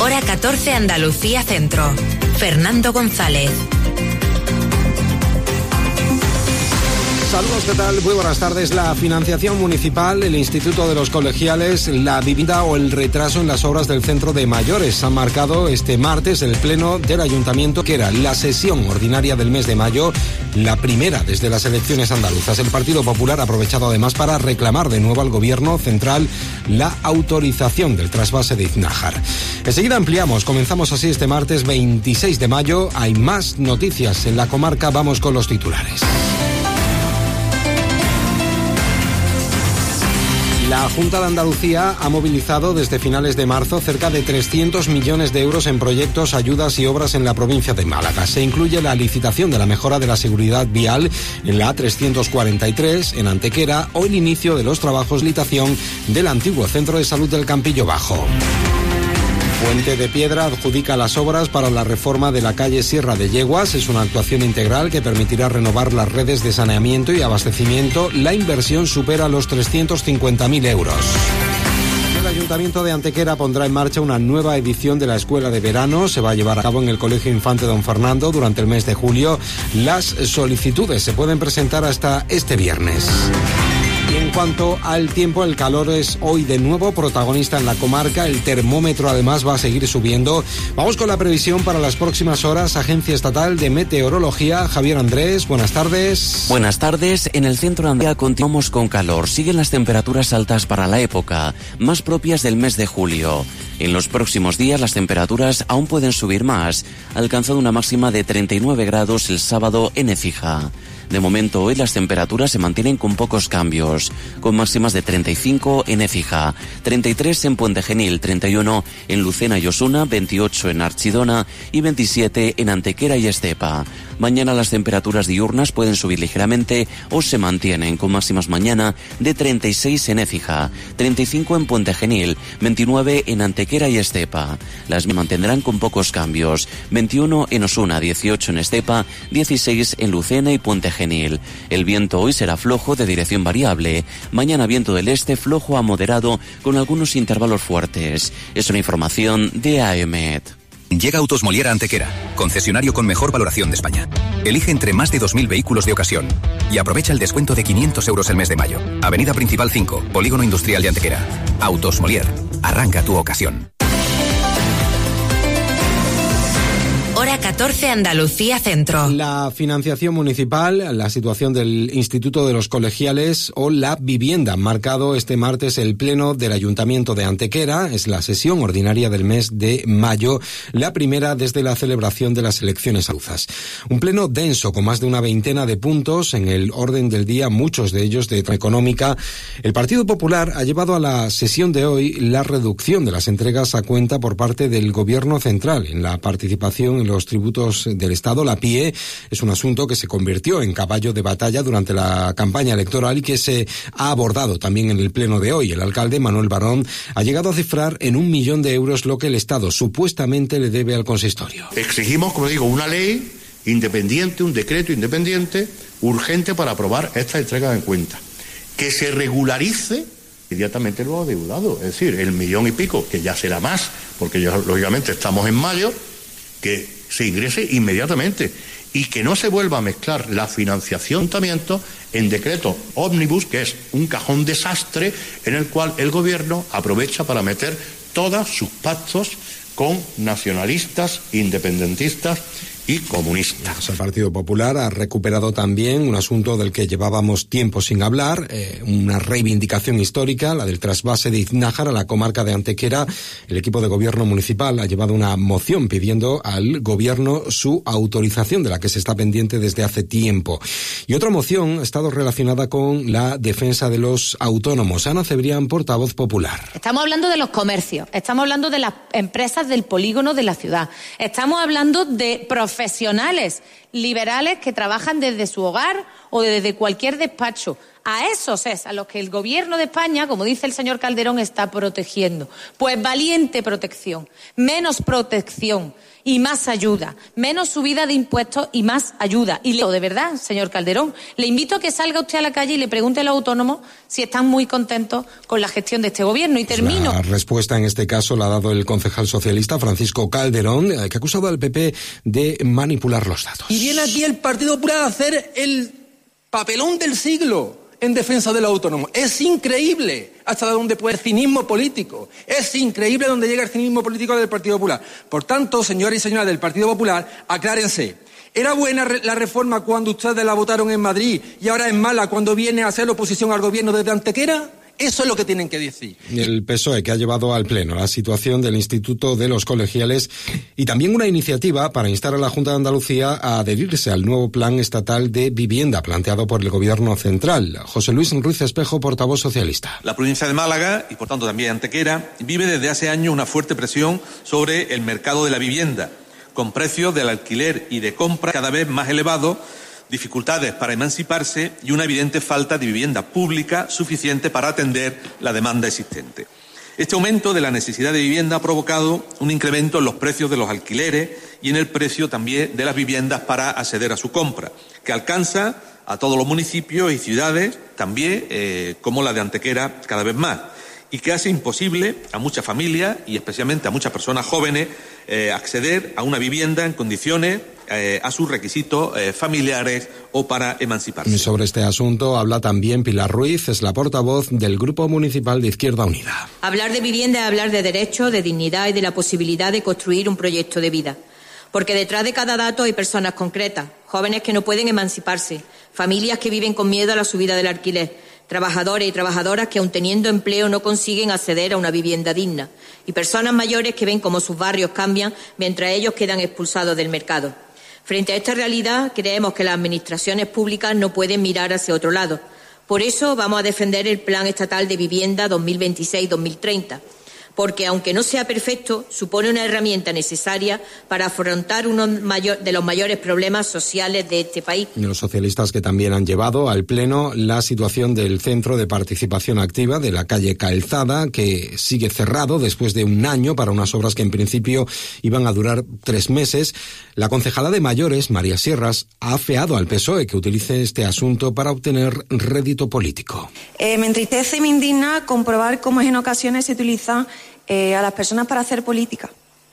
Hora 14 Andalucía Centro. Fernando González. Saludos, ¿qué tal? Muy buenas tardes. La financiación municipal, el Instituto de los Colegiales, la vivienda o el retraso en las obras del Centro de Mayores han marcado este martes el Pleno del Ayuntamiento, que era la sesión ordinaria del mes de mayo, la primera desde las elecciones andaluzas. El Partido Popular ha aprovechado además para reclamar de nuevo al Gobierno central la autorización del trasvase de Iznájar. Enseguida ampliamos, comenzamos así este martes 26 de mayo. Hay más noticias en la comarca, vamos con los titulares. La Junta de Andalucía ha movilizado desde finales de marzo cerca de 300 millones de euros en proyectos, ayudas y obras en la provincia de Málaga. Se incluye la licitación de la mejora de la seguridad vial en la A343 en Antequera o el inicio de los trabajos de licitación del antiguo Centro de Salud del Campillo Bajo. Fuente de Piedra adjudica las obras para la reforma de la calle Sierra de Yeguas. Es una actuación integral que permitirá renovar las redes de saneamiento y abastecimiento. La inversión supera los 350.000 euros. El Ayuntamiento de Antequera pondrá en marcha una nueva edición de la Escuela de Verano. Se va a llevar a cabo en el Colegio Infante Don Fernando durante el mes de julio. Las solicitudes se pueden presentar hasta este viernes. Y en cuanto al tiempo, el calor es hoy de nuevo protagonista en la comarca. El termómetro además va a seguir subiendo. Vamos con la previsión para las próximas horas. Agencia Estatal de Meteorología, Javier Andrés, buenas tardes. Buenas tardes. En el centro de Andalucía continuamos con calor. Siguen las temperaturas altas para la época, más propias del mes de julio. En los próximos días las temperaturas aún pueden subir más, alcanzando una máxima de 39 grados el sábado en Écija. De momento hoy las temperaturas se mantienen con pocos cambios, con máximas de 35 en Écija, 33 en Puente Genil, 31 en Lucena y Osuna, 28 en Archidona y 27 en Antequera y Estepa. Mañana las temperaturas diurnas pueden subir ligeramente o se mantienen, con máximas mañana de 36 en Écija, 35 en Puente Genil, 29 en Antequera y Estepa. Las mantendrán con pocos cambios, 21 en Osuna, 18 en Estepa, 16 en Lucena y Puente Genil. El viento hoy será flojo de dirección variable. Mañana viento del este flojo a moderado con algunos intervalos fuertes. Es una información de AEMET. Llega Autos Molière a Antequera, concesionario con mejor valoración de España. Elige entre más de 2.000 vehículos de ocasión y aprovecha el descuento de 500 euros el mes de mayo. Avenida Principal 5, Polígono Industrial de Antequera. Autos Molière, arranca tu ocasión. Hora 14 Andalucía Centro. La financiación municipal, la situación del Instituto de los Colegiales o la vivienda han marcado este martes el Pleno del Ayuntamiento de Antequera. Es la sesión ordinaria del mes de mayo, la primera desde la celebración de las elecciones andaluzas. Un pleno denso con más de una veintena de puntos en el orden del día, muchos de ellos de económica. El Partido Popular ha llevado a la sesión de hoy la reducción de las entregas a cuenta por parte del Gobierno central en la participación en los tributos del Estado. La PIE es un asunto que se convirtió en caballo de batalla durante la campaña electoral y que se ha abordado también en el pleno de hoy. El alcalde Manuel Barón ha llegado a cifrar en 1 millón de euros lo que el Estado supuestamente le debe al consistorio. Exigimos, como digo, una ley independiente, un decreto independiente, urgente para aprobar esta entrega en cuenta. Que se regularice inmediatamente los adeudados, es decir, el 1 millón y pico, que ya será más, porque ya lógicamente estamos en mayo, que se ingrese inmediatamente y que no se vuelva a mezclar la financiación del ayuntamiento en decreto ómnibus, que es un cajón desastre en el cual el gobierno aprovecha para meter todos sus pactos con nacionalistas, independentistas y comunistas. El Partido Popular ha recuperado también un asunto del que llevábamos tiempo sin hablar, una reivindicación histórica, la del trasvase de Iznájar a la comarca de Antequera. El equipo de gobierno municipal ha llevado una moción pidiendo al gobierno su autorización, de la que se está pendiente desde hace tiempo. Y otra moción ha estado relacionada con la defensa de los autónomos. Ana Cebrián, portavoz popular. Estamos hablando de los comercios, estamos hablando de las empresas del polígono de la ciudad, estamos hablando de profesionales liberales que trabajan desde su hogar o desde cualquier despacho. A esos es a los que el Gobierno de España, como dice el señor Calderón, está protegiendo. Pues valiente protección, menos protección y más ayuda, menos subida de impuestos y más ayuda. Y de verdad, señor Calderón, le invito a que salga usted a la calle y le pregunte a los autónomos si están muy contentos con la gestión de este Gobierno. Y termino. La respuesta en este caso la ha dado el concejal socialista Francisco Calderón, que ha acusado al PP de manipular los datos. Y viene aquí el Partido Popular a hacer el papelón del siglo en defensa del autónomo. Es increíble hasta dónde puede el cinismo político. Es increíble dónde llega el cinismo político del Partido Popular. Por tanto, señores y señoras del Partido Popular, aclárense. ¿Era buena la reforma cuando ustedes la votaron en Madrid y ahora es mala cuando viene a hacer oposición al gobierno desde Antequera? Eso es lo que tienen que decir. El PSOE, que ha llevado al Pleno la situación del Instituto de los Colegiales y también una iniciativa para instar a la Junta de Andalucía a adherirse al nuevo Plan Estatal de Vivienda planteado por el Gobierno Central. José Luis Ruiz Espejo, portavoz socialista. La provincia de Málaga, y por tanto también Antequera, vive desde hace años una fuerte presión sobre el mercado de la vivienda, con precios del alquiler y de compra cada vez más elevados, dificultades para emanciparse y una evidente falta de vivienda pública suficiente para atender la demanda existente. Este aumento de la necesidad de vivienda ha provocado un incremento en los precios de los alquileres y en el precio también de las viviendas para acceder a su compra, que alcanza a todos los municipios y ciudades, también como la de Antequera, cada vez más, y que hace imposible a muchas familias y especialmente a muchas personas jóvenes acceder a una vivienda en condiciones, a sus requisitos familiares o para emanciparse. Sobre este asunto habla también Pilar Ruiz, es la portavoz del Grupo Municipal de Izquierda Unida. Hablar de vivienda es hablar de derecho, de dignidad y de la posibilidad de construir un proyecto de vida. Porque detrás de cada dato hay personas concretas, jóvenes que no pueden emanciparse, familias que viven con miedo a la subida del alquiler, trabajadores y trabajadoras que aun teniendo empleo no consiguen acceder a una vivienda digna y personas mayores que ven cómo sus barrios cambian mientras ellos quedan expulsados del mercado. Frente a esta realidad, creemos que las administraciones públicas no pueden mirar hacia otro lado. Por eso vamos a defender el Plan Estatal de Vivienda 2026-2030. Porque, aunque no sea perfecto, supone una herramienta necesaria para afrontar uno de los mayores problemas sociales de este país. Y los socialistas que también han llevado al Pleno la situación del Centro de Participación Activa de la calle Calzada, que sigue cerrado después de un año para unas obras que en principio iban a durar 3 meses. La concejala de Mayores, María Sierras, ha afeado al PSOE que utilice este asunto para obtener rédito político. Me entristece y me indigna comprobar cómo en ocasiones se utiliza a las personas para hacer política.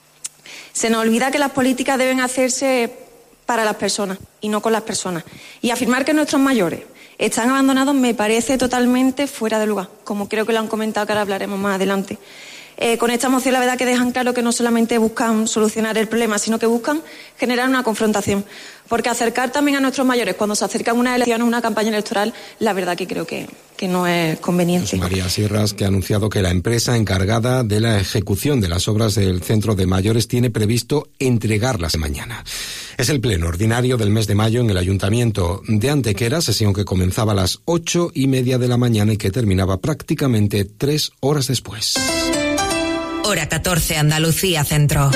Se nos olvida que las políticas deben hacerse para las personas y no con las personas. Y afirmar que nuestros mayores están abandonados me parece totalmente fuera de lugar, como creo que lo han comentado, que ahora hablaremos más adelante. Con esta moción la verdad que dejan claro que no solamente buscan solucionar el problema, sino que buscan generar una confrontación. Porque acercar también a nuestros mayores cuando se acercan unas elecciones, una campaña electoral, la verdad que creo que no es conveniente. Pues María Sierras, que ha anunciado que la empresa encargada de la ejecución de las obras del Centro de Mayores tiene previsto entregarlas mañana. Es el pleno ordinario del mes de mayo en el Ayuntamiento de Antequera, sesión que comenzaba a las 8:30 de la mañana y que terminaba prácticamente 3 horas después. Hora 14, Andalucía Centro.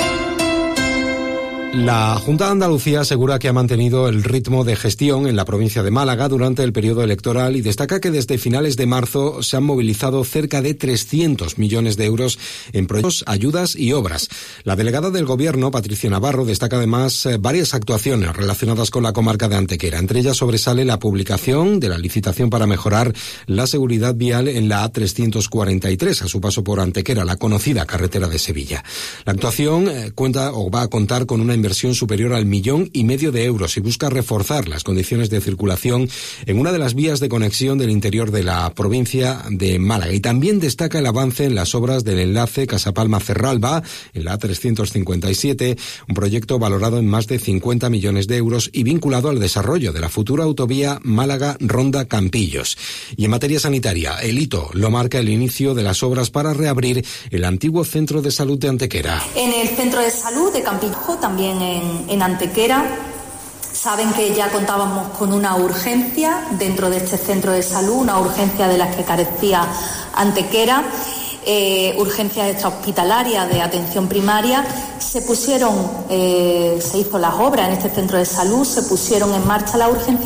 La Junta de Andalucía asegura que ha mantenido el ritmo de gestión en la provincia de Málaga durante el periodo electoral y destaca que desde finales de marzo se han movilizado cerca de 300 millones de euros en proyectos, ayudas y obras. La delegada del Gobierno, Patricia Navarro, destaca además varias actuaciones relacionadas con la comarca de Antequera. Entre ellas sobresale la publicación de la licitación para mejorar la seguridad vial en la A343 a su paso por Antequera, la conocida carretera de Sevilla. La actuación va a contar con una inversión superior al 1,5 millones de euros y busca reforzar las condiciones de circulación en una de las vías de conexión del interior de la provincia de Málaga. Y también destaca el avance en las obras del enlace Casapalma-Cerralba en la A357, un proyecto valorado en más de 50 millones de euros y vinculado al desarrollo de la futura autovía Málaga-Ronda-Campillos. Y en materia sanitaria, el hito lo marca el inicio de las obras para reabrir el antiguo Centro de Salud de Antequera. En el Centro de Salud de Campillos, también en Antequera, saben que ya contábamos con una urgencia dentro de este centro de salud, una urgencia de las que carecía Antequera, urgencias extrahospitalarias de atención primaria. Se hizo las obras en este centro de salud, se pusieron en marcha las urgencias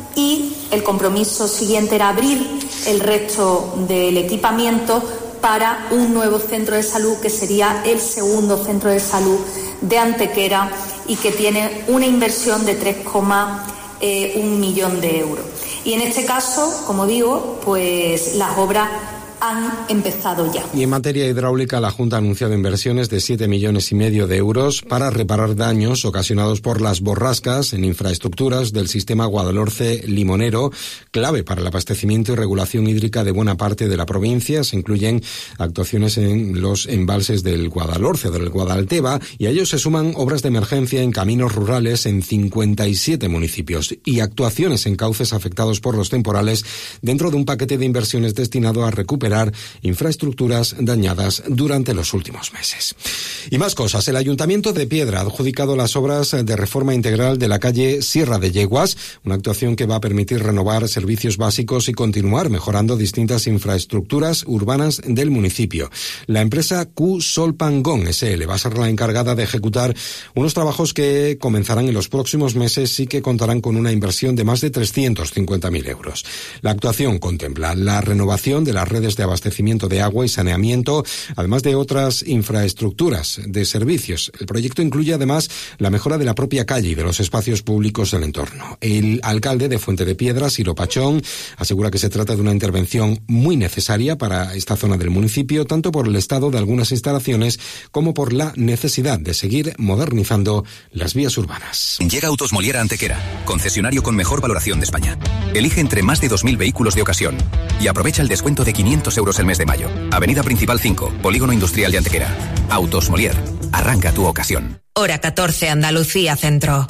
y el compromiso siguiente era abrir el resto del equipamiento para un nuevo centro de salud que sería el segundo centro de salud de Antequera y que tiene una inversión de 3,1 millón de euros. Y en este caso, como digo, pues las obras han empezado ya. Y en materia hidráulica, la Junta ha anunciado inversiones de 7,5 millones de euros para reparar daños ocasionados por las borrascas en infraestructuras del sistema Guadalhorce-Limonero, clave para el abastecimiento y regulación hídrica de buena parte de la provincia. Se incluyen actuaciones en los embalses del Guadalhorce, del Guadalteba, y a ellos se suman obras de emergencia en caminos rurales en 57 municipios y actuaciones en cauces afectados por los temporales dentro de un paquete de inversiones destinado a recuperar infraestructuras dañadas durante los últimos meses. Y más cosas. El Ayuntamiento de Piedra ha adjudicado las obras de reforma integral de la calle Sierra de Yeguas, una actuación que va a permitir renovar servicios básicos y continuar mejorando distintas infraestructuras urbanas del municipio. La empresa Q Solpangón SL va a ser la encargada de ejecutar unos trabajos que comenzarán en los próximos meses y que contarán con una inversión de más de 350.000 euros. La actuación contempla la renovación de las redes de abastecimiento de agua y saneamiento, además de otras infraestructuras de servicios. El proyecto incluye además la mejora de la propia calle y de los espacios públicos del entorno. El alcalde de Fuente de Piedra, Ciro Pachón, asegura que se trata de una intervención muy necesaria para esta zona del municipio, tanto por el estado de algunas instalaciones como por la necesidad de seguir modernizando las vías urbanas. Llega Autos Molière a Antequera, concesionario con mejor valoración de España. Elige entre más de 2.000 vehículos de ocasión y aprovecha el descuento de 500 euros el mes de mayo. Avenida Principal 5, Polígono Industrial de Antequera. Autos Molière. Arranca tu ocasión. Hora 14, Andalucía Centro.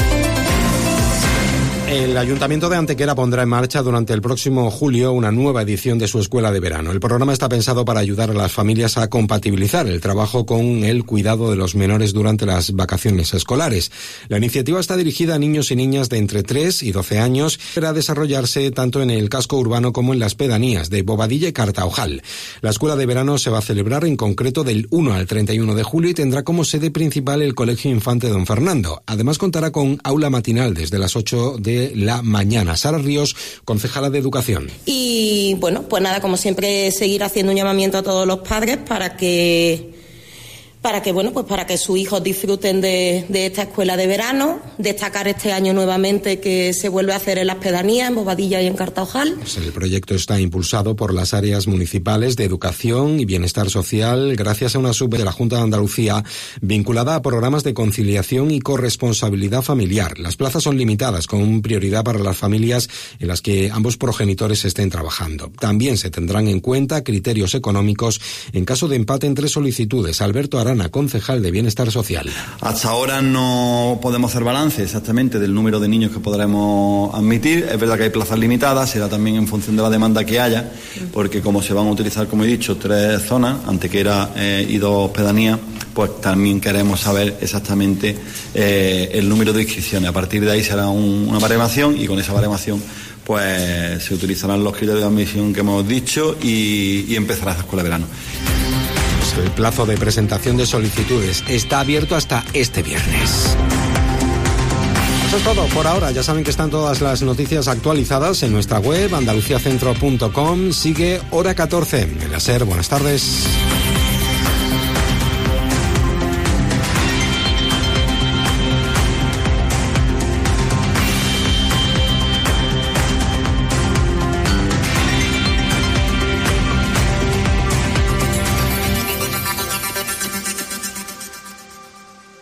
El Ayuntamiento de Antequera pondrá en marcha durante el próximo julio una nueva edición de su escuela de verano. El programa está pensado para ayudar a las familias a compatibilizar el trabajo con el cuidado de los menores durante las vacaciones escolares. La iniciativa está dirigida a niños y niñas de entre 3 y 12 años para desarrollarse tanto en el casco urbano como en las pedanías de Bobadilla y Cartaojal. La escuela de verano se va a celebrar en concreto del 1 al 31 de julio y tendrá como sede principal el Colegio Infante Don Fernando. Además contará con aula matinal desde las 8 de la mañana. Sara Ríos, concejala de Educación. Y bueno, pues nada, como siempre, seguir haciendo un llamamiento a todos los padres para que sus hijos disfruten de esta escuela de verano. Destacar este año nuevamente que se vuelve a hacer en las pedanías, en Bobadilla y en Cartaojal. Pues el proyecto está impulsado por las áreas municipales de Educación y Bienestar Social gracias a una subvención de la Junta de Andalucía vinculada a programas de conciliación y corresponsabilidad familiar. Las plazas son limitadas, con prioridad para las familias en las que ambos progenitores estén trabajando. También se tendrán en cuenta criterios económicos en caso de empate entre solicitudes. Alberto Arana, concejal de Bienestar Social. Hasta ahora no podemos hacer balance exactamente del número de niños que podremos admitir. Es verdad que hay plazas limitadas, será también en función de la demanda que haya, porque como se van a utilizar, como he dicho, 3 zonas, Antequera y 2 pedanías, pues también queremos saber exactamente el número de inscripciones. A partir de ahí será una baremación y con esa baremación pues se utilizarán los criterios de admisión que hemos dicho y empezará esa escuela de verano. El plazo de presentación de solicitudes está abierto hasta este viernes. Eso es todo por ahora. Ya saben que están todas las noticias actualizadas en nuestra web andaluciacentro.com. Sigue Hora 14. En la SER, buenas tardes.